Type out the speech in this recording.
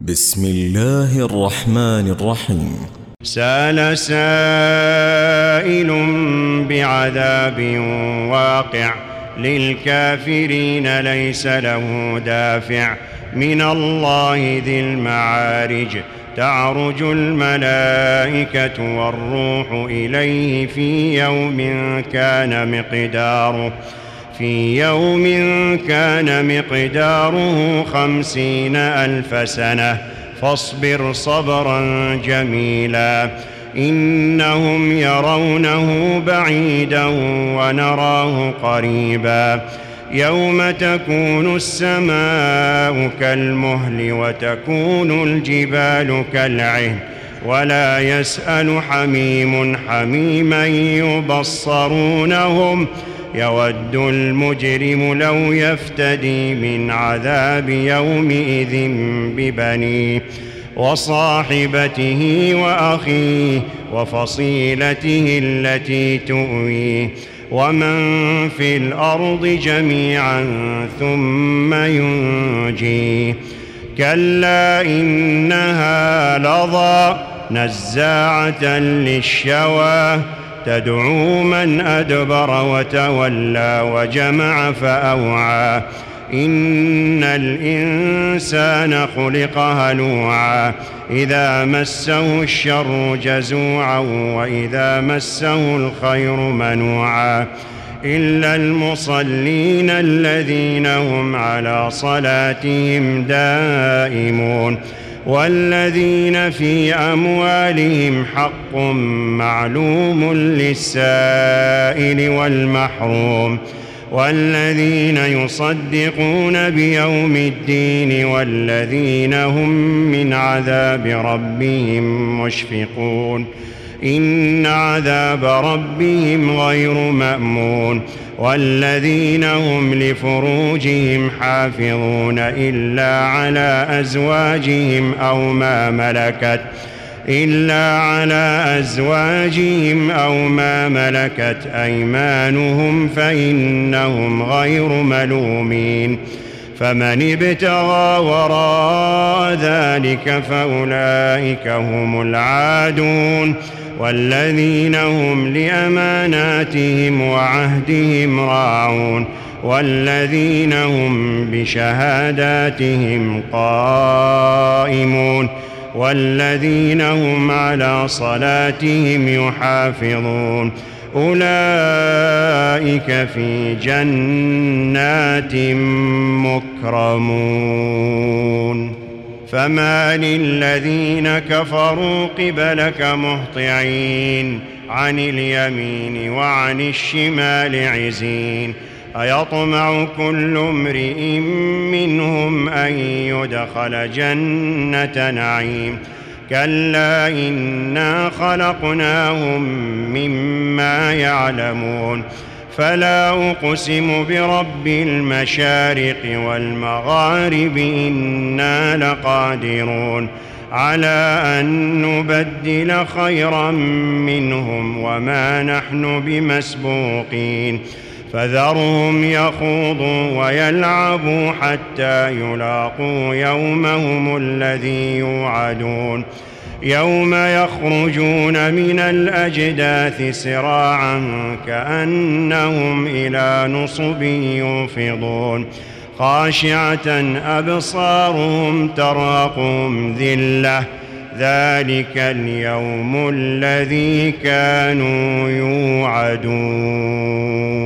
بسم الله الرحمن الرحيم. سأل سائل بعذاب واقع للكافرين ليس له دافع من الله ذي المعارج تعرج الملائكة والروح إليه في يوم كان مقداره 50,000 سنة فاصبر صبرا جميلا إنهم يرونه بعيدا ونراه قريبا يوم تكون السماء كالمهل وتكون الجبال كالعهن ولا يسأل حميم حميما يبصرونهم يود المجرم لو يفتدي من عذاب يومئذ ببنيه وصاحبته وأخيه وفصيلته التي تؤويه ومن في الأرض جميعا ثم ينجيه كلا إنها لظى نزاعة للشوى تدعو من أدبر وتولى وجمع فأوعى إن الإنسان خلق هلوعا إذا مسه الشر جزوعا وإذا مسه الخير منوعا إلا المصلين الذين هم على صلاتهم دائمون والذين في أموالهم حق معلوم للسائل والمحروم والذين يصدقون بيوم الدين والذين هم من عذاب ربهم مشفقون إن عذاب ربهم غير مأمون والذين هم لفروجهم حافظون إلا على أزواجهم أو ما ملكت أيمانهم فإنهم غير ملومين فمن ابتغى وراء ذلك فأولئك هم العادون والذين هم لأماناتهم وعهدهم راعون والذين هم بشهاداتهم قائمون والذين هم على صلاتهم يحافظون أولئك في جنات مكرمون فما للذين كفروا قبلك مهطعين عن اليمين وعن الشمال عزين أيطمع كل امرئ منهم أن يدخل جنة نعيم كلا إنا خلقناهم مما يعلمون فلا أقسم برب المشارق والمغارب إنا لقادرون على أن نبدل خيرا منهم وما نحن بمسبوقين فذرهم يخوضوا ويلعبوا حتى يلاقوا يومهم الذي يوعدون يوم يخرجون من الأجداث سراعا كأنهم إلى نصب يوفضون خاشعة أبصارهم ترهقهم ذلة ذلك اليوم الذي كانوا يوعدون.